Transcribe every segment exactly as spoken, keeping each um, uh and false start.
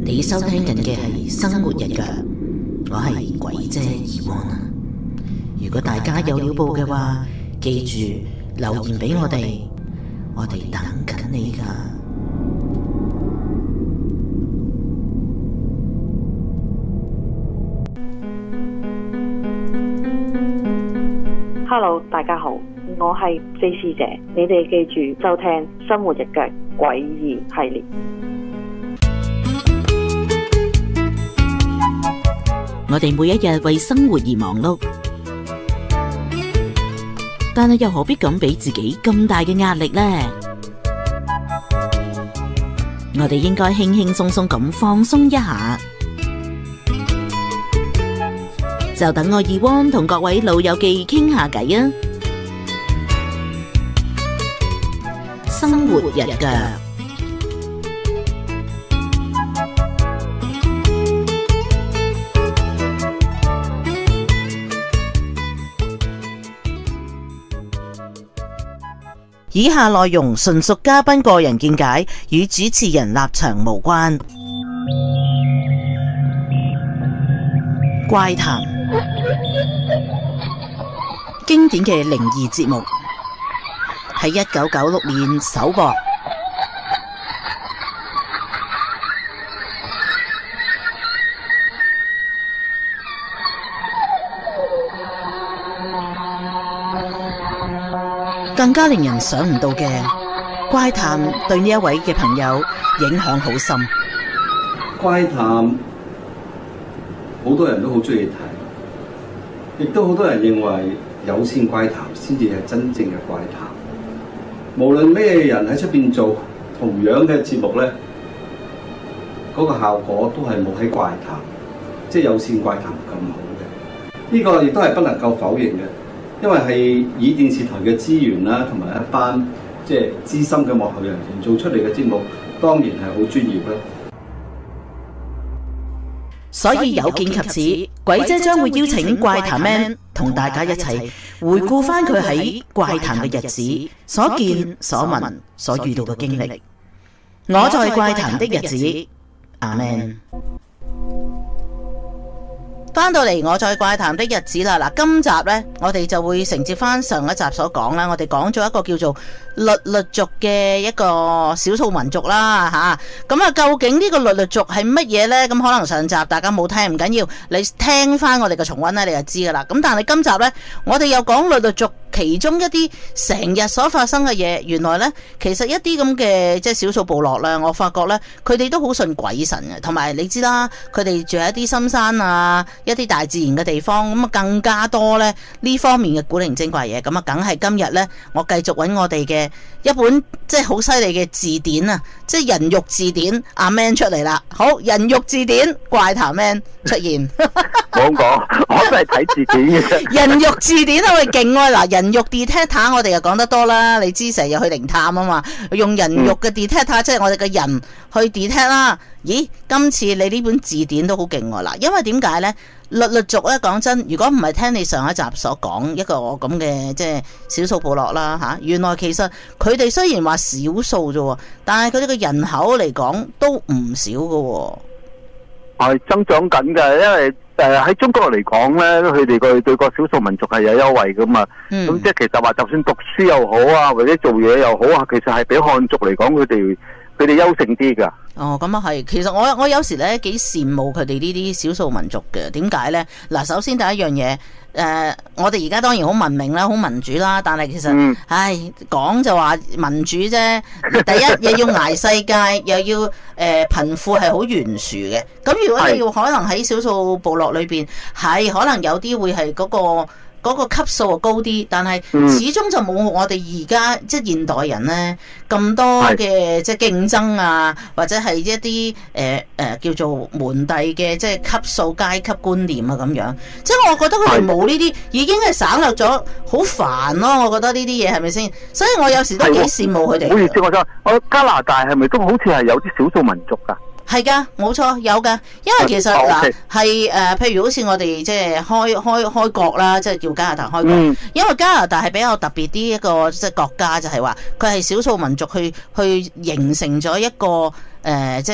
你收聽緊嘅係生活日腳，我係鬼姐二汪啊！如果大家有料報嘅話，記住留言俾我哋，我哋等緊你㗎。 Hello， 大家好，我係四師姐，你哋記住收聽生活日腳詭異系列。 我哋每一日為生活而忙碌，但係又何必咁俾自己咁大嘅壓力呢？我哋應該輕輕鬆鬆咁放鬆一下，就等我二汪同各位老友記傾下偈啊！生活日腳。以下內容純屬嘉賓個人見解，與主持人立場無關。怪談，經典嘅靈異節目，喺一九九六年首播。更加令人想唔到嘅，怪談對呢一位嘅朋友影響好深。 怪談好多人都好中意睇，亦都好多人認為有線怪談先至係真正嘅怪談。無論咩人喺出邊做同樣嘅節目咧，嗰個效果都係冇喺怪談，即係有線怪談咁好嘅。呢個亦都係不能夠否認嘅。因為係以電視台嘅資源啦，同埋一班即係資深嘅幕後人員做出嚟嘅節目，當然係好專業啦。 所以有見及此，鬼姐將會邀請怪談 man 同大家一齊回顧翻佢喺怪談嘅日子所見所聞所遇到嘅經歷。我在怪談的日子，阿 man。翻到嚟我在怪談的日子啦，嗱，今集呢，我哋就會承接翻上一集所講啦，我哋講咗一個叫做律律族嘅一個少數民族啦，吓，咁啊，究竟呢個律律族係乜嘢呢？咁可能上集大家冇聽，唔緊要，你聽翻我哋嘅重溫呢，你就知噶啦。咁但係今集呢，我哋又講律律族其中一啲成日所發生嘅嘢，原來呢，其實一啲咁嘅即係少數部落啦，我發覺呢，佢哋都好信鬼神嘅，同埋你知啦，佢哋住喺一啲深山啊，一啲大自然嘅地方，咁啊更加多咧呢方面嘅古靈精怪嘢，咁啊梗係今日咧，我繼續揾我哋嘅一本即係好犀利嘅字典啊，即係人肉字典阿 Man 出嚟啦。好，人肉字典怪談 Man 出現。 冇咁講，我都係睇字典嘅啫。 人肉字典啊，喂勁啊！嗱，人肉 detector 我哋又講得多啦，你知成日去靈探啊嘛，用人肉嘅 detector、嗯、即係我哋嘅人去 detect 啦。咦，今次你呢本字典都好勁喎嗱，因為點解呢？律律族咧，講真，如果唔係聽你上一集所講一個咁嘅即係少數部落啦吓，原來其實佢哋雖然話少數啫，但係佢哋嘅人口嚟講都唔少㗎。 係增長緊嘅，因為誒喺、呃、中國嚟講咧，佢哋個對個少數民族係有優惠噶嘛。咁、嗯、即係其實話，就算讀書又好啊，或者做嘢又好啊，其實係比漢族嚟講，佢哋佢哋優勝啲噶。 哦，咁啊係，其實我我有時咧幾羨慕佢哋呢啲少數民族嘅。點解咧？嗱，首先第一樣嘢，誒、呃，我哋而家當然好文明啦，好民主啦，但係其實，嗯、唉，講就話民主啫。第一，又要捱世界，又要誒貧富係好懸殊嘅。咁如果你要可能喺少數部落裏邊，係可能有啲會係嗰、嗰個。嗰個級數高啲，但係始終就冇我哋而家即係現代人咧咁多嘅即係競爭啊，或者係一啲誒誒叫做門第嘅即係級數階級觀念啊咁樣。即係我覺得佢哋冇呢啲，已經係省略咗，好煩咯。我覺得呢啲嘢係咪先？所以我有時都幾羨慕佢哋。 好意思，我想我加拿大係咪都好似係有啲少數民族㗎？ 係噶，冇錯，有噶。因為其實嗱係誒，譬如好似我哋即係開開開國啦，即係叫加拿大開國。嗯、因為加拿大係比較特別啲一個即係國家，就係話佢係少數民族去去形成咗一個誒、呃，即係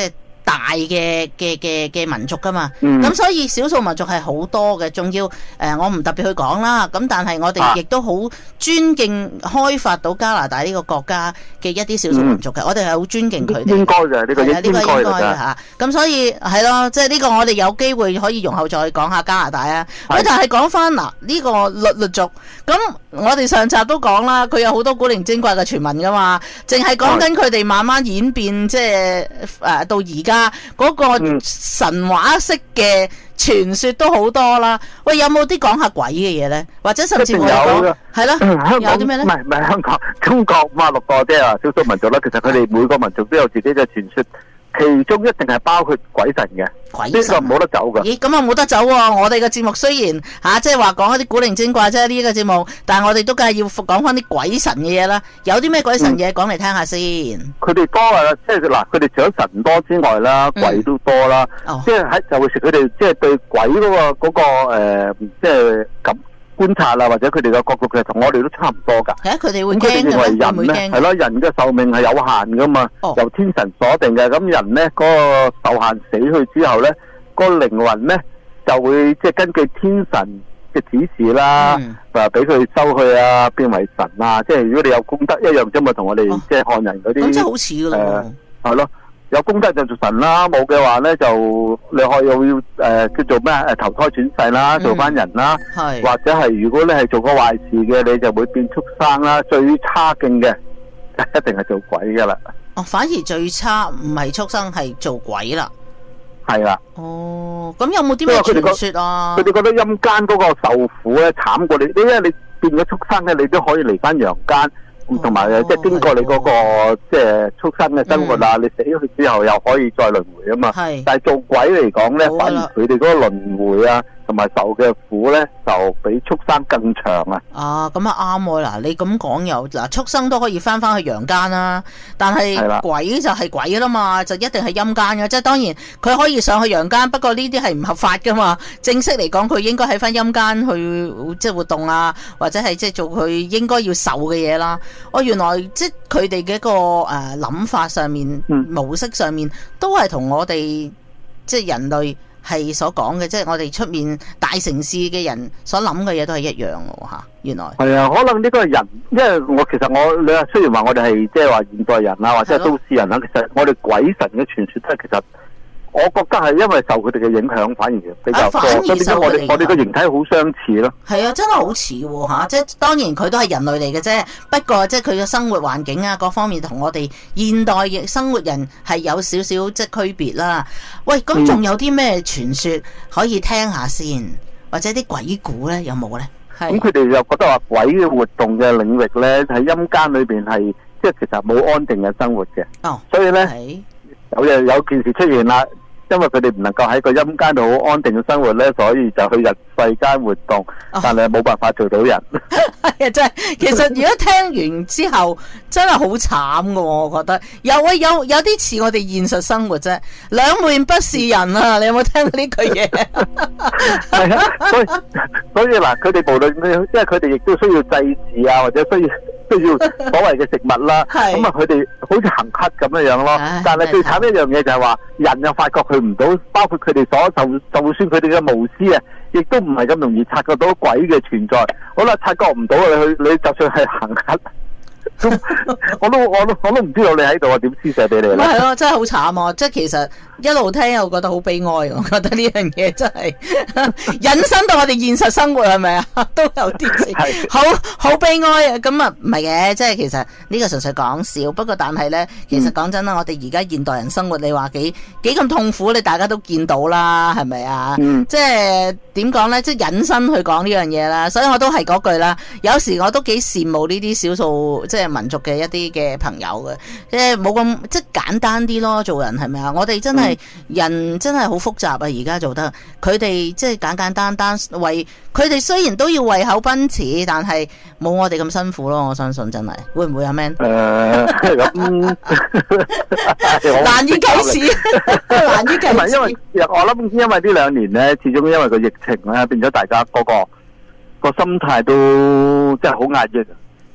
大嘅嘅嘅嘅民族噶嘛。咁、 嗯、 所以少數民族係好多嘅，仲要誒、呃、我唔特別去講啦。咁但係我哋亦都好尊敬開發到加拿大呢個國家嘅一啲少數民族嘅，嗯、我哋係好尊敬佢哋。 應該嘅呢、呢個應該嘅嚇。咁所以係咯，即係呢個我哋有機會可以容後再講下加拿大啊。喂，但係講翻嗱呢個律律族，咁我哋上集都講啦，佢有好多古靈精怪嘅傳聞噶嘛，淨係講緊佢哋慢慢演變，即係誒到而家嗰個神話式嘅傳說都好多啦。喂，有冇啲講下鬼嘅嘢咧？或者甚至乎講係啦，有啲咩咧？ 唔係唔係香港，中國五十六個即係話少數民族啦。其實佢哋每個民族都有自己嘅傳說。其中一定係包括鬼神嘅，呢個冇得走噶。咦，咁啊冇得走喎！我哋嘅節目雖然吓，即係話講一啲古靈精怪啫，呢個節目，但係我哋都梗係要講翻啲鬼神嘅嘢啦。有啲咩鬼神嘢講嚟聽下先？佢哋多啊，即係嗱，佢哋除咗神多之外啦，鬼都多啦。即係喺就會食佢哋，即係對鬼嗰個嗰個誒，即係咁。觀察啦，或者佢哋嘅角度其實同我哋都差唔多㗎。係啊，佢哋會驚嘅咩？會唔會驚？係咯，人嘅壽命係有限㗎嘛，哦、由天神鎖定嘅。咁人咧嗰、嗰個壽限死去之後咧，嗰個靈魂咧就會即係根據天神嘅指示啦，話俾佢收去啊，變為神啊。即係如果你有功德一樣啫嘛，同我哋、哦、即係漢人嗰啲咁即係好似㗎咯。係咯、呃。有功德就做神啦，冇嘅話咧就你可以要誒、呃、叫做咩誒投胎轉世啦，做翻人啦，嗯、或者係如果你係做過壞事嘅，你就會變畜生啦。最差勁嘅一定係做鬼噶啦。哦，反而最差唔係畜生，係做鬼啦。係啦。哦，咁有冇啲咩傳說啊？佢哋覺得陰間嗰個受苦咧慘過你，因為你變咗畜生咧，你都可以嚟翻陽間。同埋即係經過你嗰個即係畜生嘅生活啊，你死咗之後又可以再輪迴啊嘛。係，但係做鬼嚟講咧，反而佢哋嗰個輪迴啊，同埋受嘅苦咧，就比畜生更長啊。啊，咁啊啱喎！嗱，你咁講又嗱，畜生都可以翻翻去陽間啦，但係鬼就係鬼啦嘛，就一定係陰間嘅。即係當然佢可以上去陽間，不過呢啲係唔合法噶嘛。正式嚟講，佢應該喺翻陰間去即係活動啊，或者係即係做佢應該要受嘅嘢啦。哦，原來即係佢哋嘅一個誒諗法上面、嗯、模式上面都係同我哋即係人類係所講嘅，即係我哋出面大城市嘅人所諗嘅嘢都係一樣嘅吓。原來係啊，可能呢個係人，因為我其實我你話雖然話我哋係即係話現代人啊，或者係都市人啦，其實我哋鬼神嘅傳說都係其實。我覺得係因為受佢哋嘅影響，反而比較多。所以我哋我哋個形體好相似咯。係啊，真係好似喎嚇！即係當然佢都係人類嚟嘅啫，不過即係佢嘅生活環境啊，各方面同我哋現代嘅生活人係有少少即係區別啦。喂，咁仲有啲咩傳說可以聽下先，或者啲鬼故咧有冇咧？咁佢哋又覺得話鬼嘅活動嘅領域咧喺陰間裏邊係即係其實冇安定嘅生活嘅。哦，所以咧。有嘢有件事出現啦，因為佢哋唔能夠喺個陰間度好安定嘅生活咧，所以就去日世間活動，但係冇辦法做到人。係啊，真係，其實如果聽完之後，真係好慘噶，我覺得有啊有有啲似我哋現實生活啫，兩面不是人啊！你有冇聽過呢句嘢？係啊，所以所以嗱，佢哋無論咩，因為佢哋亦都需要祭祀啊，或者需要。需要所謂嘅食物啦，咁啊佢哋好似行乞咁樣樣咯。唉但係最慘一樣嘢就係話，人又發覺佢唔到，包括佢哋所就就算佢哋嘅巫師啊，亦都唔係咁容易察覺到鬼嘅存在。好啦，察覺唔到你去，你就算係行乞。我都我都我都唔知道你喺度啊，點施捨俾你咧？係咯，真係好慘啊！即係其實一路聽又覺得好悲哀，我覺得呢樣嘢真係引申到我哋現實生活係咪啊？都有啲好好悲哀啊！咁啊唔係嘅，即係其實呢個純粹講笑。不過但係咧，其實講真啦，我哋而家現代人生活，你話幾幾咁痛苦，你大家都見到啦，係咪啊？嗯、即係點講咧？即係引申去講呢樣嘢啦。所以我都係嗰句啦。有時我都幾羨慕呢啲少數即係民族嘅一啲嘅朋友嘅，即係冇咁即係簡單啲咯，做人係咪啊？我哋真係、嗯、人真係好複雜啊！而家做得佢哋即係簡簡單單為佢哋雖然都要為口奔馳，但係冇我哋咁辛苦咯。我相信真係會唔會啊 Man？ 誒咁難以啟齒，難以啟齒。因為我諗，因為呢兩年咧，始終因為個疫情咧，變咗大家嗰、嗰個、嗰個心態都真係好壓抑。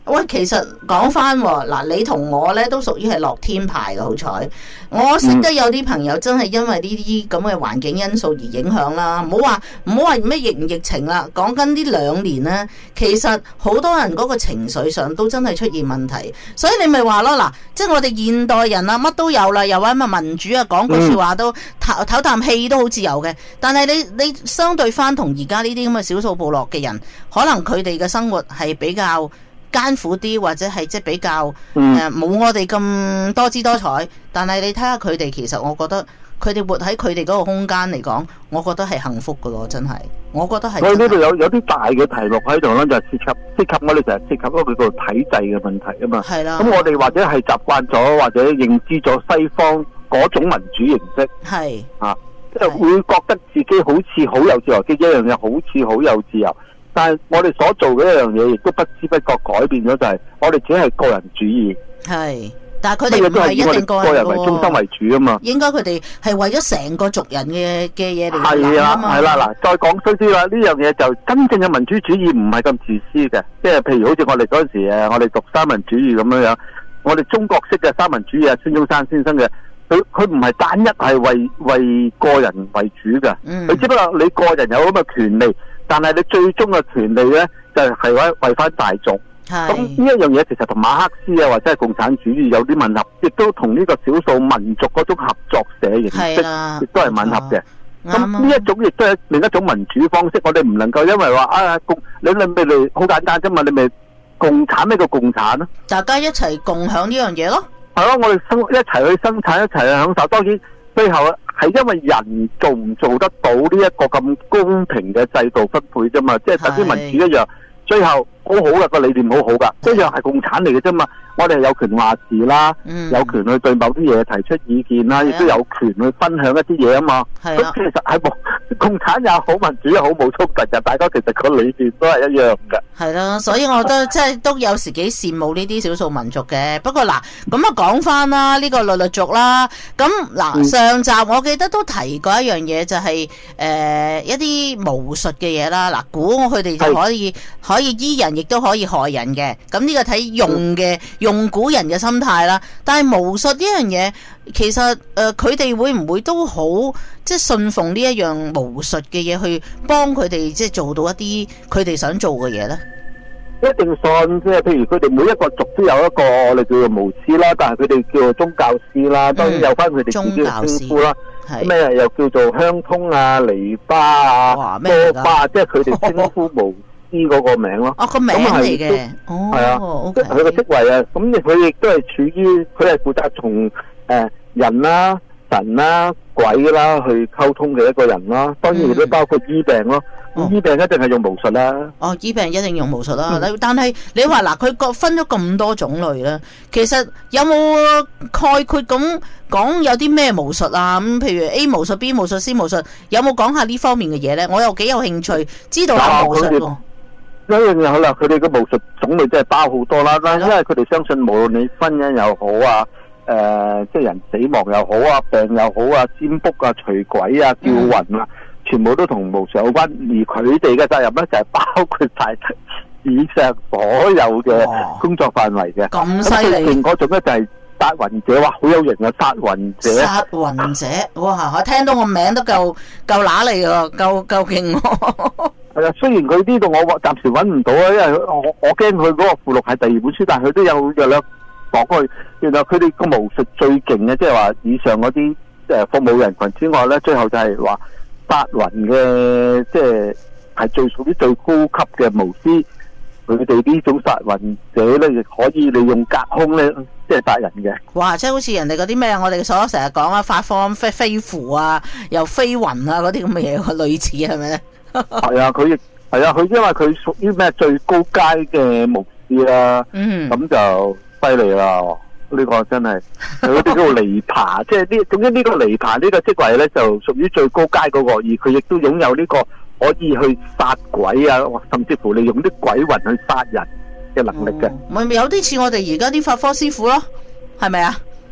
喂，其實講翻嗱，你同我咧都屬於係樂天派嘅，好彩。我識得有啲朋友真係因為呢啲咁嘅環境因素而影響啦。唔好話唔好話咩疫唔疫情啦，講緊呢兩年咧，其實好多人嗰個情緒上都真係出現問題。所以你咪話咯，嗱，即係我哋現代人啊，乜都有啦，又話乜民主啊，講句説話都唞唞啖氣都好自由嘅。但係你你相對翻同而家呢啲咁嘅少數部落嘅人，可能佢哋嘅生活係比較艱苦啲，或者係即係比較誒冇、呃、我哋咁多姿多彩，但係你睇下佢哋，其實我覺得佢哋活喺佢哋嗰個空間嚟講，我覺得係幸福噶咯，真係，我覺得係。所以呢度有有啲大嘅題目喺度咧，就係涉及涉及我哋成日涉及嗰個叫體制嘅問題啊嘛。係啦。咁我哋或者係習慣咗，或者認知咗西方嗰種民主形式，係啊，即係會覺得自己好似好有自由，嘅一樣嘢好似好有自由。但係我哋所做嘅一樣嘢，亦都不知不覺改變咗，就係我哋只係個人主義。係，但係佢哋唔係一定個人為中心為主啊嘛。應該佢哋係為咗成個族人嘅嘅嘢嚟諗啊嘛。係啦，係啦，嗱，再講衰啲啦，呢樣嘢就真正嘅民主主義唔係咁自私嘅，即係譬如好似我哋嗰陣時誒，我哋讀三民主義咁樣樣，我哋中國式嘅三民主義啊，孫中山先生嘅。佢佢唔係單一係為為個人為主嘅，佢、嗯、只不過你個人有咁嘅權利，但係你最終嘅權利咧就係為為翻大眾。咁呢一樣嘢其實同馬克思啊或者係共產主義有啲吻合，亦都同呢個少數民族嗰種合作社形式亦都係吻合嘅。咁呢一種亦都係另一種民主方式。我哋唔能夠因為話啊共你你咪嚟好簡單啫嘛，你咪共產咩叫共產啊？大家一齊共享呢樣嘢咯。係咯，我哋生一齊去生產，一齊去享受。當然，最後係因為人做唔做得到呢一個咁公平嘅制度分配啫嘛，即係等於民主一樣。最後好好嘅個理念好好噶，一樣係共產嚟嘅啫嘛。我哋係有權話事啦，嗯、有權去對某啲嘢提出意見啦，亦都有權去分享一啲嘢啊嘛。咁其實係冇共產也好，民主也好，冇衝突嘅，大家其實個理念都係一樣嘅。係啦，所以我覺得即係都有時幾羨慕呢啲少數民族嘅。不過嗱，咁啊講翻啦，呢個律律族啦，咁嗱上集我記得都提過一樣嘢，就係、是、誒、呃、一啲巫術嘅嘢啦。嗱，估佢哋就可以可以醫人，亦都可以害人嘅。咁呢個睇用嘅。用古人嘅心態啦，但係巫術呢樣嘢，其實誒佢哋會唔會都好即係信奉呢一樣巫術嘅嘢，去幫佢哋即係做到一啲佢哋想做嘅嘢咧？一定信，即係譬如佢哋每一個族都有一個我哋叫做巫師啦，但係佢哋叫做宗教師啦，當然有翻佢哋自己嘅稱呼啦。咩又叫做香通啊、尼巴啊、多巴，即係佢哋稱呼巫師嗰個名咯。哦，個名嚟嘅。哦，係啊，即係佢個職位啊。咁佢亦都係處於佢係負責從誒人啦、神啦、鬼啦去溝通嘅一個人啦。當然亦都包括醫病咯。哦、醫病一定係用巫術啦。哦，醫病一定用巫術啦。嗯、但係你話嗱，佢各分咗咁多種類咧，其實有冇概括咁講有啲咩巫術啊？咁譬如 A 巫術、B 巫術、C 巫術，有冇講下呢方面嘅嘢咧？我又幾有興趣知道下巫術喎。一樣嘢好啦，佢哋嘅巫術種類真係包好多啦。因為佢哋相信無論你婚姻又好啊，誒、呃，即係人死亡又好啊，病又好啊，占卜啊、除鬼啊、叫魂啊。嗯，全部都同巫術有關，而佢哋嘅責任咧就係包括晒以上所有嘅工作範圍嘅。咁犀利！嗰種咧就係殺魂者，哇，好有型啊！殺魂者，殺魂者，哇！我聽到個名都夠夠乸嚟喎，夠夠勁喎。係啊，雖然佢呢度我暫時揾唔到啊，因為我我驚佢嗰個附錄係第二本書，但係佢都有約略講佢。原來佢哋個巫術最勁嘅，即係話以上嗰啲誒服務人群之外咧，最後就係話。殺魂嘅，即係係最屬於最高級嘅巫師，佢哋呢種殺魂者咧，亦可以利用隔空咧，即係殺人嘅。哇！即係好似人哋嗰啲咩，我哋所成日講啊，發放飛飛符啊，又飛魂啊，嗰啲咁嘅嘢，類似係咪咧？係啊，佢亦係啊，佢因為佢屬於咩最高階嘅巫師啦，嗯，咁就犀利啦。呢個真係佢嗰啲叫做離爬，即係呢，總之呢個離爬呢個職位咧就屬於最高階嗰個，而佢亦都擁有呢個可以去殺鬼啊，甚至乎利用啲鬼魂去殺人嘅能力嘅。咪咪有啲似我哋而家啲法科師傅咯，係咪啊？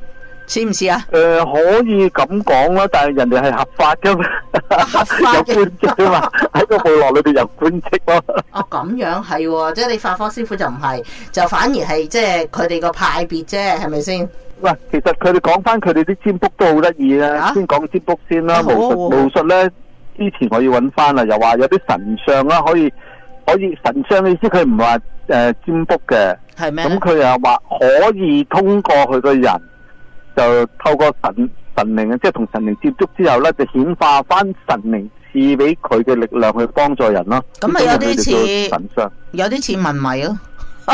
似唔似啊？ 誒、呃，可以咁講啦，但係人哋係合法噶嘛， 合法有官職啊嘛，喺個部落裏邊有官職咯。 哦，咁樣係喎，即係你法科師傅就唔係，就反而係即係佢哋個派別啫，係咪先？ 喂，其實佢哋講翻佢哋啲占卜都好得意啊。先講占卜先啦，巫術巫術咧，之前我要揾翻啦，又話有啲神相啦，可以可以神相嘅意思，佢唔係話誒占卜嘅， 係咩？ 咁佢又話可以通過佢個人，就透過神神靈啊，即係同神靈接觸之後咧，就顯化翻神靈賜俾佢嘅力量去幫助人咯。 咁咪有啲似神相， 有啲似問米咯。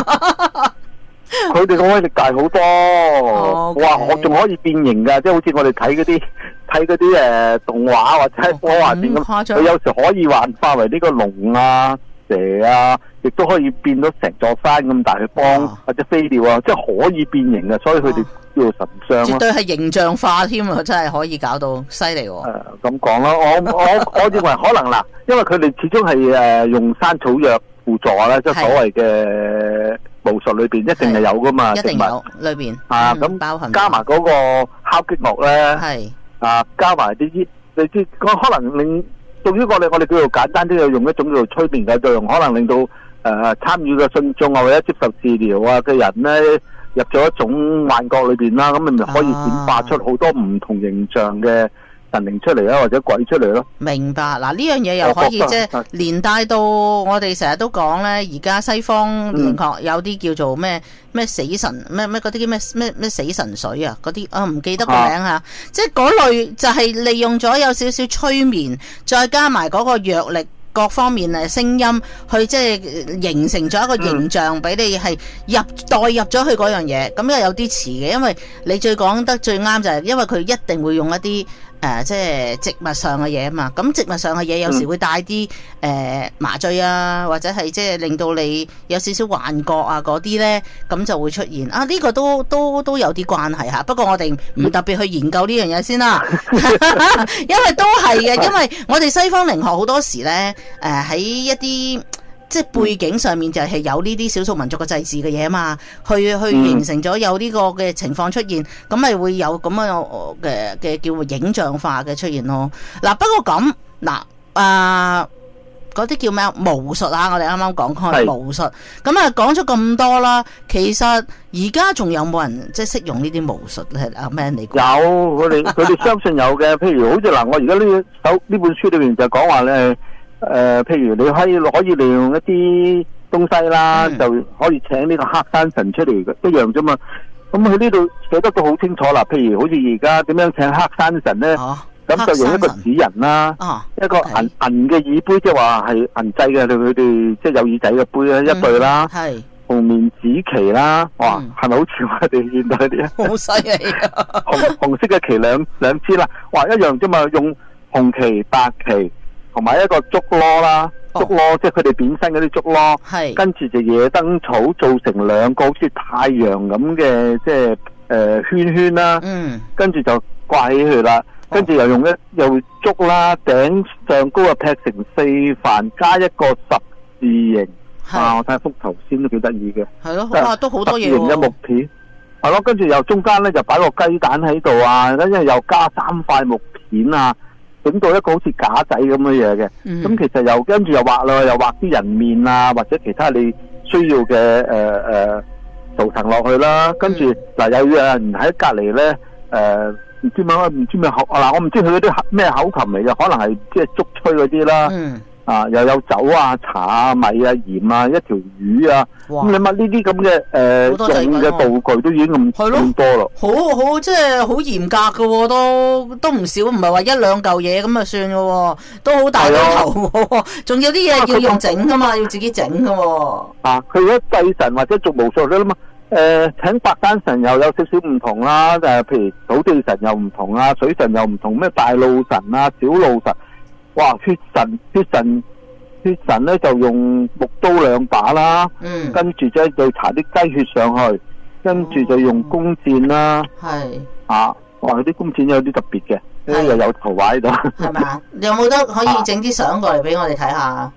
佢哋個威力大好多， Okay. 哇！我仲可以變形噶，即係好似我哋睇嗰啲睇嗰啲誒動畫或者喺科幻片咁，佢有時可以幻化為呢個龍啊、蛇啊，亦都可以變到成座山咁大去幫、oh. 或者飛鳥啊，即係可以變形嘅，所以佢哋叫做神相、啊。 絕對係形象化添啊！真係可以搞到犀利喎。 誒咁講啦，我我我認為可能嗱，因為佢哋始終係誒用山草藥輔助啦，即係所謂嘅。巫術裏邊一定係有噶嘛， 一定有裏邊啊，咁包含加埋嗰個敲擊樂咧，係啊，加埋啲啲，你知可能令對於我哋我哋叫做簡單啲，用一種叫做催眠嘅作用，可能令到誒參與嘅信眾啊或者接受治療啊嘅人咧入咗一種幻覺裏邊啦，咁你咪可以顯化出好多唔同形象嘅神靈出嚟啦，或者鬼出嚟咯。明白嗱，呢樣嘢又可以即係連帶到我哋成日都講咧，而家西方靈學有啲叫做咩咩死神咩咩嗰啲咩咩咩死神水啊，嗰啲啊唔記得個名啊，即係嗰類就係利用咗有少少催眠，再加埋嗰個藥力。各方面誒聲音，去即係形成咗一個形象俾你係入代入咗去嗰樣嘢，咁又有啲似嘅，因為你最講得最啱就係因為佢一定會用一啲誒、呃、即係植物上嘅嘢啊嘛，咁植物上嘅嘢有時會帶啲誒、呃、麻醉啊，或者係即係令到你有少少幻覺啊嗰啲咧，咁就會出現啊呢、呢個都都都有啲關係嚇，不過我哋唔特別去研究呢樣嘢先啦，因為都係嘅，因為我哋西方靈學好多時咧。誒喺、呃、一啲即係背景上面就係有呢啲少數民族嘅祭祀嘅嘢啊嘛，去去形成咗有呢個嘅情況出現，咁咪會有咁樣嘅嘅叫做影像化嘅出現咯。嗱、啊，不過咁嗱啊嗰啲叫咩巫術啊？我哋啱啱講開巫術，咁啊講咗咁多啦，其實而家仲有冇人即係識用呢啲巫術咧？阿 Man 你講有，佢哋佢哋相信有嘅，譬如好似嗱，我而家呢首呢本書裏邊就講話咧。誒、呃，譬如你可以可以利用一啲東西啦，嗯、就可以請呢個黑山神出嚟嘅，一樣啫嘛。咁佢呢度寫得都好清楚啦。譬如好似而家點樣請黑山神咧，咁、啊、就用一個紙人啦，啊、一個銀銀嘅耳杯，即係話係銀製嘅，佢哋即係有耳仔嘅杯啊，一對啦，係、嗯、紅面紫旗啦，哇，係咪、嗯、好似我哋現代啲啊？好犀利啊！紅紅色嘅旗兩兩支啦，哇，一樣啫嘛，用紅旗白旗。同埋一個竹籮啦，竹籮、哦、即係佢哋扁身嗰啲竹籮，係跟住就野燈草做成兩個好似太陽咁嘅，即係誒、呃、圈圈啦，嗯，跟住就掛起去啦，跟住又用一又竹啦，頂上高啊劈成四瓣，加一個十字形，啊，我睇下幅圖先都幾得意嘅，係咯，哇，都好多嘢喎，十字形嘅木片，係咯，跟住又中間咧就擺個雞蛋喺度啊，跟住又加三塊木片啊。整到一個好似架仔咁嘅嘢嘅，咁、嗯、其實又跟住又畫啦，又畫啲人面啊，或者其他你需要嘅誒誒圖騰落去啦。跟住嗱，又有人喺隔離咧，誒唔知乜唔知咩口嗱，我唔知佢嗰啲咩口琴嚟嘅，可能係即係竹吹嗰啲啦。嗯啊，又有酒啊、茶啊、米啊、鹽啊、一條魚啊，咁你問呢啲咁嘅誒用嘅道具都已經咁咁多咯，好好即係好嚴格嘅喎，都都唔少，唔係話一兩嚿嘢咁就算嘅喎，都好大個頭喎，仲有啲嘢要用整㗎嘛，要自己整㗎喎。啊，佢如果祭神或者做巫術咧嘛，誒請白山神又有少少唔同啦，誒譬如土地神又唔同啊，水神又唔同，咩大路神啊、小路神。哇！血神血神血神咧就用木刀兩把啦，嗯，跟住咧就搽啲雞血上去，跟住就用弓箭啦，係啊，哇！啲弓箭有啲特別嘅，又有圖畫喺度，係嘛？有冇得可以整啲相過嚟俾我哋睇下？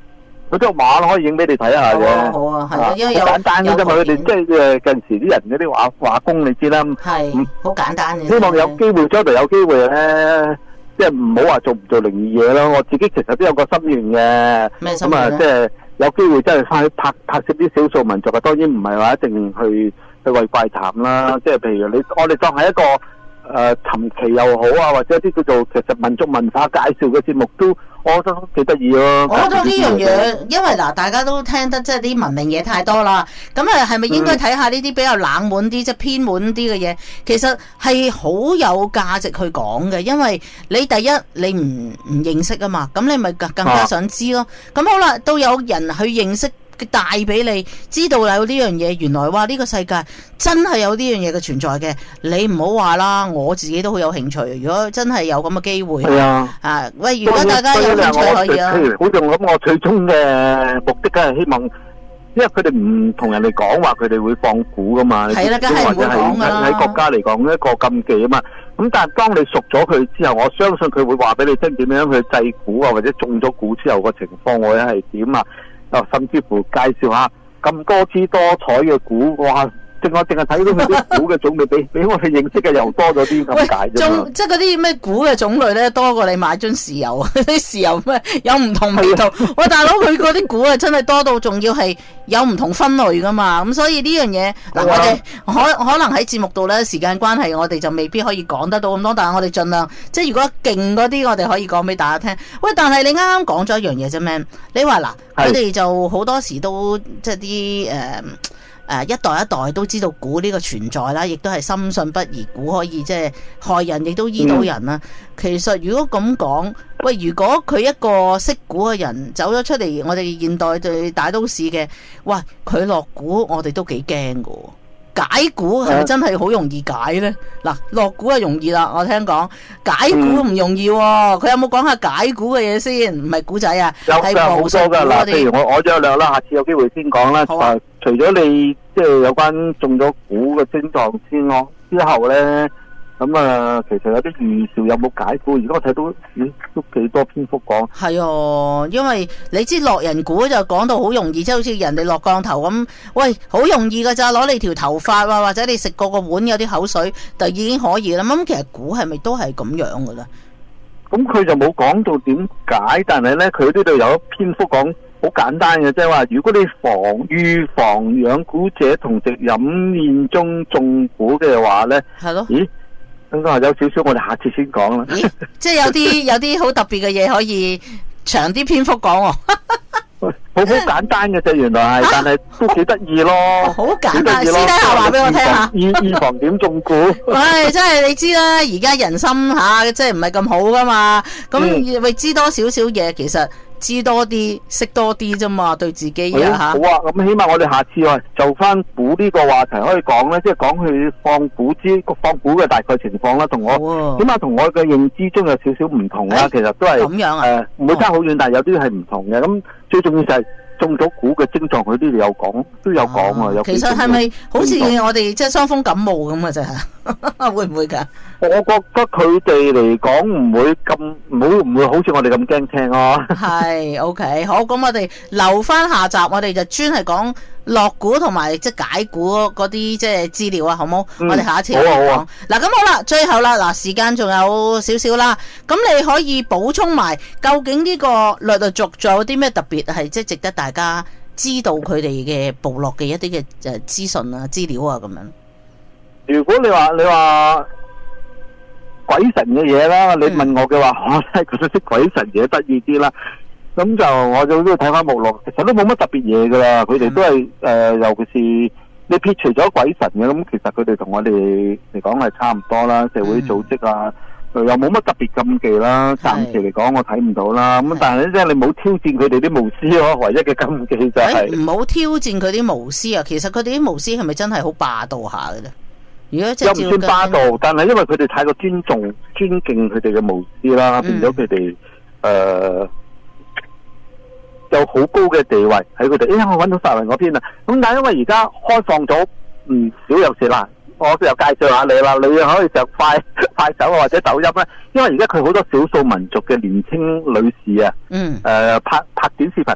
嗰張畫可以影俾你睇下嘅。 好啊，係啊，因為有簡單嘅啫嘛，佢哋即係誒近時啲人嗰啲畫畫工，你知啦。 係，好簡單嘅。 希望有機會將來有機會咧，即係唔好話做唔做靈異嘢咯。我自己其實都有個心願嘅。 咩心願咧？ 咁啊，即係有機會真係翻去拍拍攝啲少數民族啊，當然唔係話一定去去為怪談啦。即係譬如你，我哋當係一個。誒尋奇又好啊，或者啲叫做其實民族文化介紹嘅節目都，我覺得都幾得意咯。 我覺得呢樣嘢，因為嗱，大家都聽得即係啲文明嘢太多啦，咁啊係咪應該睇下呢啲比較冷門啲、即係偏門啲嘅嘢？其實係好有價值去講嘅，因為你第一你唔唔認識啊嘛，咁你咪更更加想知咯。咁、啊、好啦，都有人去認識。帶俾你知道有呢樣嘢，原來哇呢、呢個世界真係有呢樣嘢嘅存在嘅。你唔好話啦，我自己都好有興趣。如果真係有咁嘅機會，係啊，啊喂，如果大家有興趣可以啊。 譬如好似我咁，我最終嘅目的梗係希望，因為佢哋唔同人哋講話，佢哋會放蠱噶嘛。 係啦，梗係唔會講㗎啦。 喺國家嚟講一個禁忌啊嘛。咁但係當你熟咗佢之後，我相信佢會話俾你聽點樣去制蠱啊，或者中咗蠱之後個情況或者係點啊。啊，甚至乎介紹下咁多姿多彩嘅股，哇！淨我淨係睇到佢啲股嘅種類，比比我哋認識嘅又多咗啲咁解啫嘛。 即係嗰啲咩股嘅種類咧，多過你買樽豉油，啲豉油咩有唔同味道。喂，大佬佢嗰啲股啊，真係多到仲要係有唔同分類噶嘛。咁所以呢樣嘢嗱，我哋可可能喺節目度咧，時間關係，我哋就未必可以講得到咁多。但係我哋盡量，即係如果勁嗰啲，我哋可以講俾大家聽。喂，但係你啱啱講咗一樣嘢啫咩？你話嗱，佢哋就好多時都即係啲誒。誒一代一代都知道蠱呢個存在啦，亦都係深信不疑，蠱可以即係害人，亦都醫到人啦。嗯、其實如果咁講，喂，如果佢一個識蠱嘅人走咗出嚟，我哋現代對大都市嘅，喂，佢落蠱，我哋都幾驚㗎喎。解蠱係咪真係好容易解呢？嗱，落蠱係容易啦，我聽講解蠱唔容易喎。佢有冇講下解蠱嘅嘢先？唔係古仔啊，係好多㗎嗱。譬如我我約略啦，下次有機會先講啦。啊、除咗你即係有關中咗蠱嘅症狀先咯，之後咧。咁啊，其實有啲預兆有冇解蠱？如果我睇到，咦，都幾多篇幅講。係哦，因為你知落人蠱就講到好容易，即係好似人哋落降頭咁。喂，好容易㗎咋，攞你條頭髮啊，或者你食過個碗有啲口水，就已經可以啦。咁其實蠱係咪都係咁樣㗎啦？ 咁佢就冇講到點解，但係咧，佢呢度有一篇幅講好簡單嘅，即係話如果你防預防養蠱者同食飲宴中中蠱嘅話咧，係咯，咦？應該係有少少，我哋下次先講啦。咦， 即係有啲有啲好特別嘅嘢可以長啲篇幅講喎。 好好簡單嘅啫，原來係，但係都幾得意咯。 好簡單，私底下話俾我聽下。 預預防點中蠱？ 唉，真係你知啦，而家人心吓，即係唔係咁好噶嘛。咁咪知多少少嘢，其實。知多啲，識多啲啫嘛，對自己啊吓。 好啊，咁起碼我哋下次啊，就翻蠱呢個話題可以講咧，即係講佢放蠱之放蠱嘅大概情況啦，同我、哦、起碼同我嘅認知中有少少唔同啦。欸、其實都係咁樣啊，誒唔會差好遠，哦、但係有啲係唔同嘅。咁最重要就係中咗蠱嘅症狀，佢呢度有講，都有講啊。有其實係咪好似我哋即係傷風感冒咁啊？就係會唔會㗎？ 我覺得佢哋嚟講唔會咁，唔好唔會好似我哋咁驚聽咯。 係 OK， 好，咁我哋留翻下集，我哋就專係講落蠱同埋即係解蠱嗰啲即係資料啊，好冇？嗯、我哋下一次講。好啊。嗱，咁好啦，最後啦，嗱，時間仲有少少啦，咁你可以補充埋，究竟呢個掠奪族仲有啲咩特別係即係值得大家知道佢哋嘅部落嘅一啲嘅誒資訊啊、資料啊咁樣。 如果你話你話。鬼神嘅嘢啦，你問我嘅話，嗯、我真係覺得識鬼神嘢得意啲啦。咁就我就都要睇翻目錄，其實都冇乜特別嘢噶啦。佢哋都係誒、呃，尤其是你撇除咗鬼神嘅，咁其實佢哋同我哋嚟講係差唔多啦。社會組織啊，嗯、又冇乜特別禁忌啦。暫時嚟講，我睇唔到啦。咁但係咧，即係你冇挑戰佢哋啲巫師咯。唯一嘅禁忌就係唔好挑戰佢啲巫師啊。其實佢哋啲巫師係咪真係好霸道下嘅咧？又唔算霸道，但係因為佢哋太過尊重、尊敬佢哋嘅巫師啦，變咗佢哋誒有好高嘅地位喺佢哋。哎呀，我揾到殺人嗰篇啦！咁但係因為而家開放咗唔少有時啦，我又介紹下你啦，你可以上快快手或者抖音啦。因為而家佢好多少數民族嘅年輕女士啊，嗯，誒、呃、拍拍短視頻。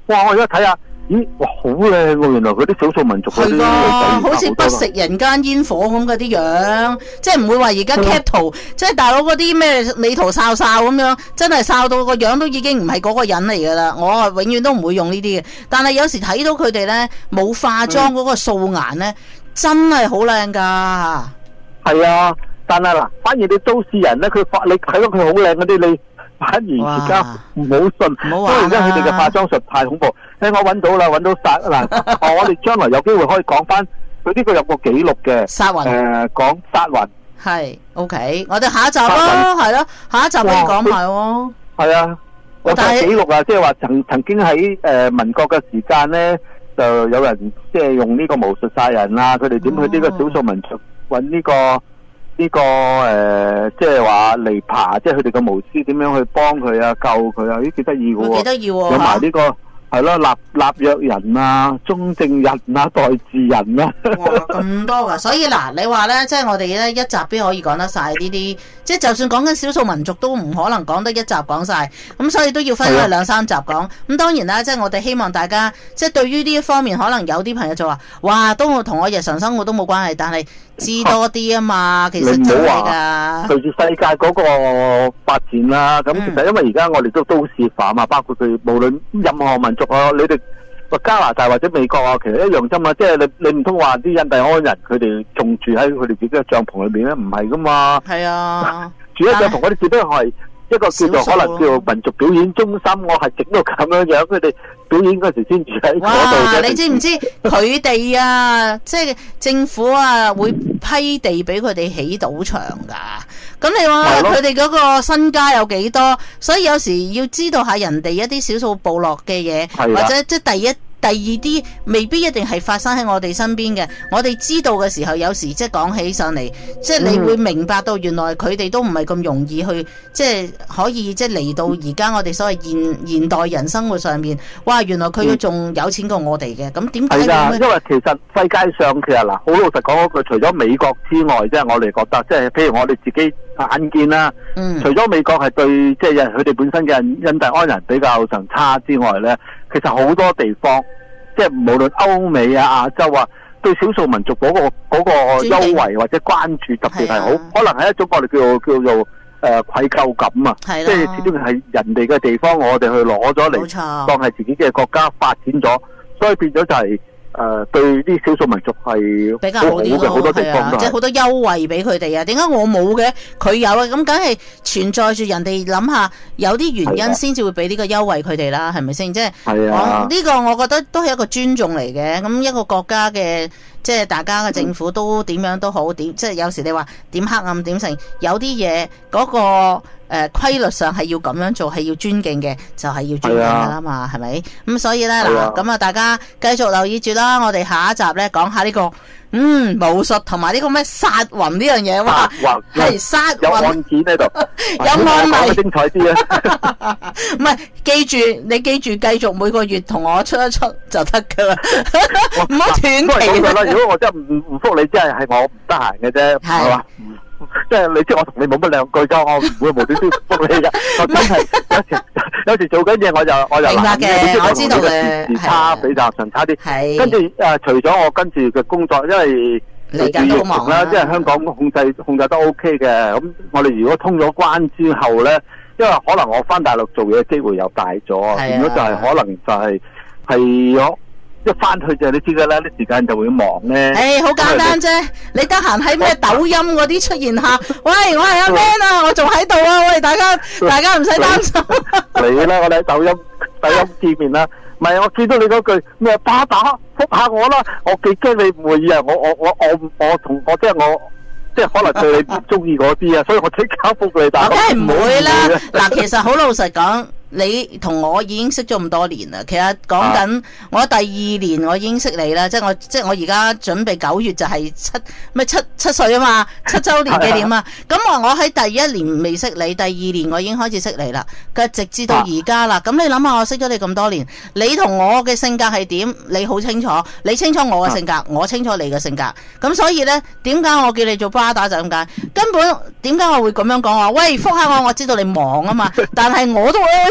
哇！我而家睇下，咦，哇，好靚喎！原來嗰啲少數民族嗰啲係啊，好似不食食人間煙火咁嗰啲樣，即係唔會話而家 cap 圖，即係大佬嗰啲咩美圖哨哨咁樣，真係哨到個樣都已經唔係嗰個人嚟噶啦。我啊永遠都唔會用呢啲嘅，但係有時睇到佢哋咧冇化妝嗰個素顏咧，真係好靚噶。 係啊，但係嗱，反而你都市人咧，佢發你睇到佢好靚嗰啲，你反而而家唔好信，因為而家佢哋嘅化妝術太恐怖。誒，我揾到啦，揾到殺嗱，我哋將來有機會可以講翻佢呢個有個紀錄嘅殺雲誒，講殺雲係 OK，我哋下一集咯，係咯，下一集可以講埋喎。 係啊，有個紀錄啊，即係話曾曾經喺誒民國嘅時間咧，就有人即係用呢個巫術殺人啊，佢哋點去呢個少數民族揾呢個呢個誒，即係話嚟爬，即係佢哋嘅巫師點樣去幫佢啊、救佢啊，咦幾得意嘅喎， 幾得意喎， 有埋呢個。係咯，納納約人啊，中正人啊，代治人啊， 哇咁多噶，所以嗱，你話咧，即係我哋咧一集邊可以講得晒呢啲，即係就算講緊少數民族都唔可能講得一集講晒，咁所以都要分開兩三集講。咁當然啦，即係我哋希望大家，即係對於呢一方面，可能有啲朋友就話，哇，都同我日常生活都冇關係，但係知多啲啊嘛，其實真係噶。 隨住世界嗰個發展啦，咁其實因為而家我哋都都市化嘛，包括佢無論任何民族啊，你哋加拿大或者美國啊，其實一樣啫嘛。即係你你唔通話啲印第安人佢哋仲住喺佢哋自己嘅帳篷裏面咧？唔係噶嘛。係啊，住喺帳篷嗰啲只不過係一個叫做可能叫做民族表演中心，我係整到咁樣樣，佢哋表演嗰時先住喺嗰度。哇！ 你知唔知佢哋啊？即係政府啊，會批地俾佢哋起賭場㗎。咁你話佢哋嗰個身家有幾多？所以有時要知道下人哋一啲少數部落嘅嘢，或者即係第一。第二啲未必一定係發生喺我哋身邊嘅，我哋知道嘅時候，有時即係講起上嚟，即係你會明白到原來佢哋都唔係咁容易去，即係可以即係嚟到而家我哋所謂現現代人生活上面，哇！原來佢仲有錢過我哋嘅，咁點解咁咧？ 因為其實世界上其實嗱，好老實講嗰句，除咗美國之外，即係我哋覺得，即係譬如我哋自己眼見啦，嗯、除咗美國係對即係佢哋本身嘅印第安人比較上差之外咧。其實好多地方，即係無論歐美啊、亞洲啊，對少數民族嗰、嗰個嗰、嗰個優惠或者關注，特別係好，啊、可能係一種我哋叫叫做誒、呃、愧疚感啊，即係始終係人哋嘅地方，我哋去攞咗嚟當係自己嘅國家發展咗，所以變咗就係、是。誒、呃，對啲少數民族係比較好啲咯， 好多地方都係， 即係好多優惠俾佢哋啊！點解我冇嘅？佢有啊！咁梗係存在住人哋諗下，有啲原因先至會俾呢個優惠佢哋啦，係咪先？即係我呢個，我覺得都係一個尊重嚟嘅。咁一個國家嘅，即係大家嘅政府都點樣都好，點即係有時你話點黑暗點成，有啲嘢嗰個。誒、呃、規律上係要咁樣做，係要尊敬嘅，就係、是、要尊敬㗎啦嘛，係咪？咁所以咧嗱，咁啊大家繼續留意住啦，我哋下一集咧講下呢、這個嗯巫術同埋呢個咩殺魂呢樣嘢哇，係殺魂有案件喺度， 有案例精彩啲啊！ 唔係，記住你記住繼續每個月同我出一出就得㗎啦，唔好斷期啦。如果我真係唔唔覆你，真係係我唔得閒嘅啫，係嘛？即係你知我同你冇乜兩句啫，我唔會無端端覆你噶。我真係有時有時做緊嘢，我就我就明白嘅，我知道嘅。 時差比較上差啲，係跟住誒，除咗我跟住嘅工作，因為嚟緊都忙啦，即係香港控制控制得 OK 嘅。咁我哋如果通咗關之後咧，因為可能我翻大陸做嘢機會又大咗，變咗就係可能就係係我。一翻去就你知噶啦，啲時間就會忙咧。 誒，好簡單啫，你得閒喺咩抖音嗰啲出現下，喂，我係阿 Man 啊，我仲喺度啊，喂，大家大家唔使擔心。 嚟啦，我哋喺抖音抖音見面啦。唔係，我見到你嗰句咩打打覆下我啦，我幾驚你唔會啊！我我我我我同我即係我即係可能對你唔中意嗰啲啊，所以我即刻覆你打。 我梗係唔會啦。嗱，其實好老實講。你同我已經識咗咁多年啦，其實講緊我第二年我已經識你啦，即係我即係我而家準備九月就係七咩七七歲啊嘛，七周年紀念啊嘛。咁我我喺第一年未識你，第二年我已經開始識你啦，佢直至到而家啦。咁你諗下，我識咗你咁多年，你同我嘅性格係點？你好清楚，你清楚我嘅性格，我清楚你嘅性格。咁所以呢，點解我叫你做巴打就咁解？根本點解我會咁樣講話？喂，覆下我，我知道你忙啊嘛，但係我都會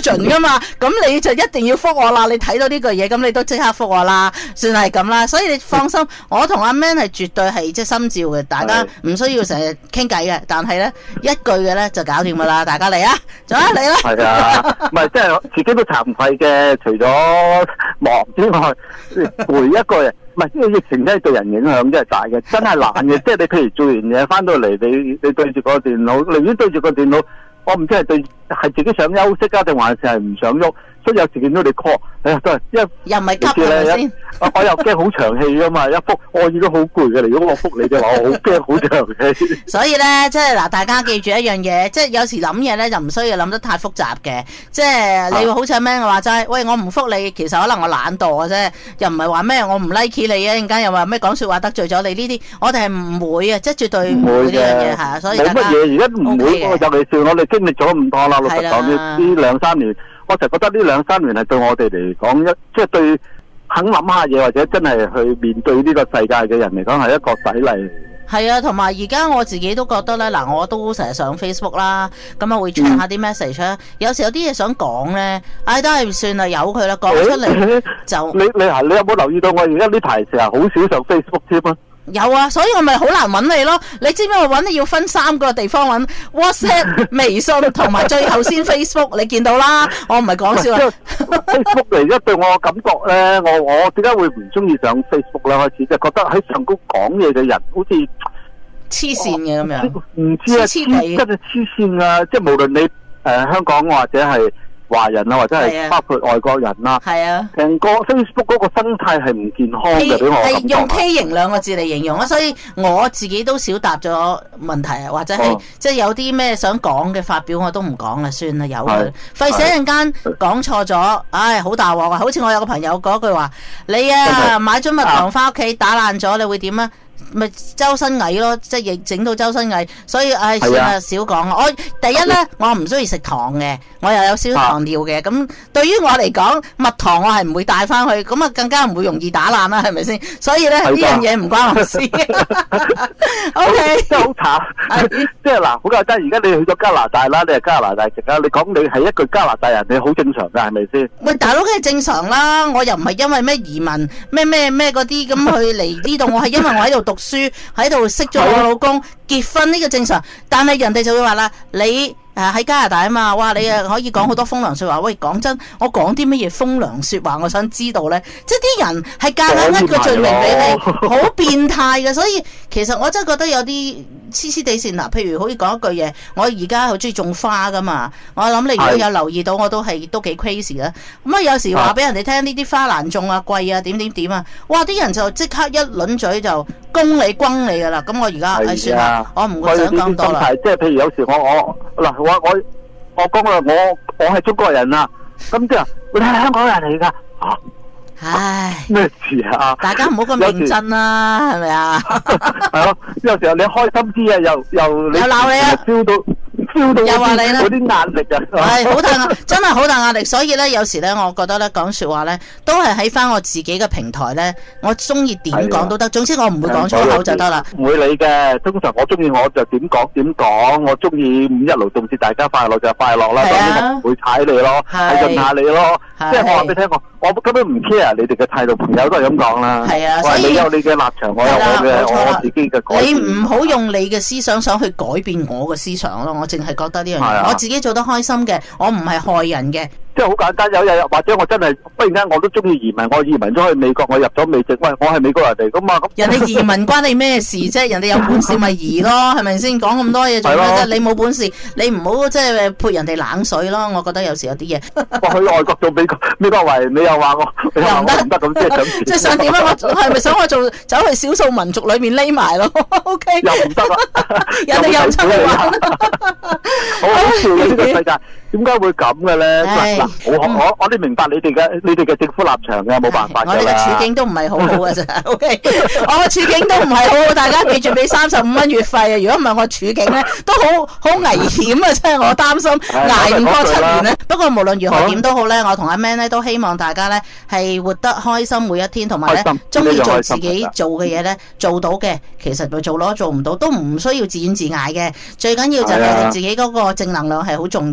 準噶嘛，咁你就一定要覆我啦。你睇到呢句嘢，咁你都即刻覆我啦，算係咁啦。所以你放心，我同阿 Man 係絕對係即係心照嘅，大家唔需要成日傾偈嘅。但係咧一句嘅咧就搞掂噶啦，大家嚟啊，做啊嚟啦。 係啊，唔係即係自己都慚愧嘅，除咗忙之外，陪一個人。唔係，呢個疫情真係對人影響真係大嘅，真係難嘅。即係你譬如做完嘢翻到嚟，你你對住個電腦，寧願對住個電腦，我唔知係對係自己想休息啊，定還是係唔想喐。所以有時見到你 call，哎呀都係一又唔係急係咪先？ 我又驚好長氣噶嘛，一覆我已經好攰嘅。如果我覆你嘅話，我好驚好長氣。 所以咧，即係嗱，大家記住一樣嘢，即係有時諗嘢咧就唔需要諗得太複雜嘅。即係你會好似阿 Man 話齋，喂，我唔覆你，其實可能我懶惰嘅啫，又唔係話咩我唔 like 你啊，陣間又話咩講説話得罪咗你呢啲，我哋係唔會啊，即係絕對唔會呢樣嘢嚇。所以大家冇乜嘢，而家唔會。尤其是我哋經歷咗咁多啦，老實講呢呢兩三年。我就覺得呢兩三年係對我哋嚟講一，即係對肯諗下嘢或者真係去面對呢個世界嘅人嚟講係一個洗禮。 係啊，同埋而家我自己都覺得咧，嗱，我都成日上 Facebook 啦，咁啊會 check 下啲 message 啦、嗯。有時有啲嘢想講咧，唉，都係算啦，由佢啦，講出嚟就。你你啊，你有冇留意到我而家呢排成日好少上 Facebook 添啊？ 有啊，所以我咪好難揾你咯。你知唔知我揾你要分三個地方揾 WhatsApp、微信同埋最後先 Facebook， 你見到啦。我唔係講笑啊。 Facebook 嚟一對我嘅感覺咧，我我點解會唔中意上 Facebook 咧？開始就覺得喺上高講嘢嘅人好似黐線嘅咁樣。 唔知啊，黐真係黐線啊！即係無論你誒、呃、香港或者係華人啊，或者係包括外國人啦， 係啊， 成個 Facebook 嗰個生態係唔健康嘅，俾我感覺係用畸形兩個字嚟形容啊，所以我自己都少答咗問題啊，或者係、哦、即係有啲咩想講嘅發表我都唔講啦，算啦，有佢，費事一陣間講錯咗，唉，好大鑊啊！好似我有個朋友嗰句話，你啊買咗蜜糖翻屋企打爛咗，你會點啊？咪周身蟻咯，即係亦整到周身蟻，所以唉算啦，少講啦。我第一咧，我唔中意食糖嘅，我又有少糖尿嘅，咁、啊、對於我嚟講，蜜糖我係唔會帶翻去，咁啊更加唔會容易打爛啦，係咪先？所以咧呢樣嘢唔關我事。O K， 真係好慘，即係嗱，好簡單。而家你去咗加拿大啦，你係加拿大籍啦，你講你係一個加拿大人，你好正常噶，係咪先？ 喂，大佬梗係正常啦，我又唔係因為咩移民咩咩咩嗰啲咁去嚟呢度，我係因為我喺度讀書喺度識咗我老公結婚，呢個正常，但係人哋就會話啦，你誒喺加拿大啊嘛，哇你誒可以講好多風涼說話，喂講真，我講啲乜嘢風涼說話，我想知道咧，即係啲人係夾硬一個罪名俾你，好變態嘅，所以其實我真係覺得有啲黐黐地線嗱，譬如好似講一句嘢，我而家好中意種花噶嘛，我諗你如果有留意到，我都係都幾 crazy 啦。咁啊有時話俾人哋聽呢啲花難種啊，貴啊，點點點啊，哇啲人就即刻一輪嘴就攻你轟你噶啦。咁我而家係算啦，我唔會想咁多啦。 即係譬如有時我我嗱我我我講啦，我我係中國人啊，咁即係你係香港人嚟噶。 唉， 咩事啊？ 大家唔好咁認真啦，係咪啊？ 係咯，有時候你開心啲啊，又又你又鬧你啊， 燒到燒到又話你啦， 嗰啲壓力啊， 係好大壓，真係好大壓力。所以咧，有時咧，我覺得咧講說話咧，都係喺翻我自己嘅平台咧，我中意點講都得。總之我唔會講粗口就得啦。 唔會理嘅，通常我中意我就點講點講，我中意五一勞動節大家快樂就快樂啦，當然我唔會踩你咯，係潤下你咯。即係我話俾你聽，我我根本唔 care 你哋嘅態度，朋友都係咁講啦。 係啊，所以你有你嘅立場，我有我嘅我自己嘅改變。 你唔好用你嘅思想想去改變我嘅思想咯，我淨係覺得呢樣嘢，我自己做得開心嘅，我唔係害人嘅。 即係好簡單，有日或者我真係忽然間我都中意移民，我移民咗去美國，我入咗美籍，喂，我係美國人嚟噶嘛？咁人哋移民關你咩事啫？人哋有本事咪移咯，係咪先？講咁多嘢做咩啫？你冇本事，你唔好即係潑人哋冷水咯。我覺得有時有啲嘢。 我去外國做美國美國為，你又話我又唔得唔得咁，即係想即係想點啊？我係咪想我做走去少數民族裏面匿埋咯 ？O K。 又唔得啦， 人哋又出嚟玩， 好好笑嘅呢個世界，點解會咁嘅咧？嗱，我我我哋明白你哋嘅你哋嘅政府立場嘅，冇辦法㗎啦。 我哋嘅處境都唔係好好嘅啫。O K， 我嘅處境都唔係好好，大家記住俾三十五蚊月費啊！如果唔係我處境咧，都好好危險啊！真係我擔心捱唔過七年咧。不過無論如何點都好咧，我同阿 Man 咧都希望大家咧係活得開心每一天，同埋咧中意做自己做嘅嘢咧，做到嘅其實咪做咯，做唔到都唔需要自怨自艾嘅。最緊要就係令自己嗰個正能量係好重要嚇。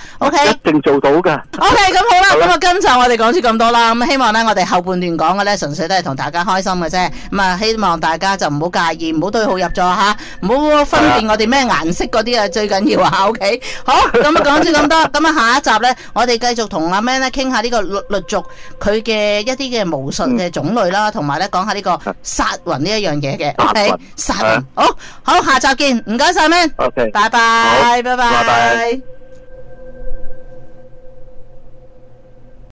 OK， 一定做到㗎。 OK， 咁好啦，咁啊，今集我哋講咗咁多啦，咁希望咧，我哋後半段講嘅咧，純粹都係同大家開心嘅啫。咁啊，希望大家就唔好介意，唔好對號入座吓，唔好分辨我哋咩顏色嗰啲啊，最緊要啊。OK， 好，咁啊，講咗咁多，咁啊，下一集咧，我哋繼續同阿 Man 咧傾下呢個律律族佢嘅一啲嘅巫術嘅種類啦，同埋咧講下呢個殺魂呢一樣嘢嘅。OK， 殺魂，好好，下集見，唔該晒 Man，OK，拜拜，拜拜。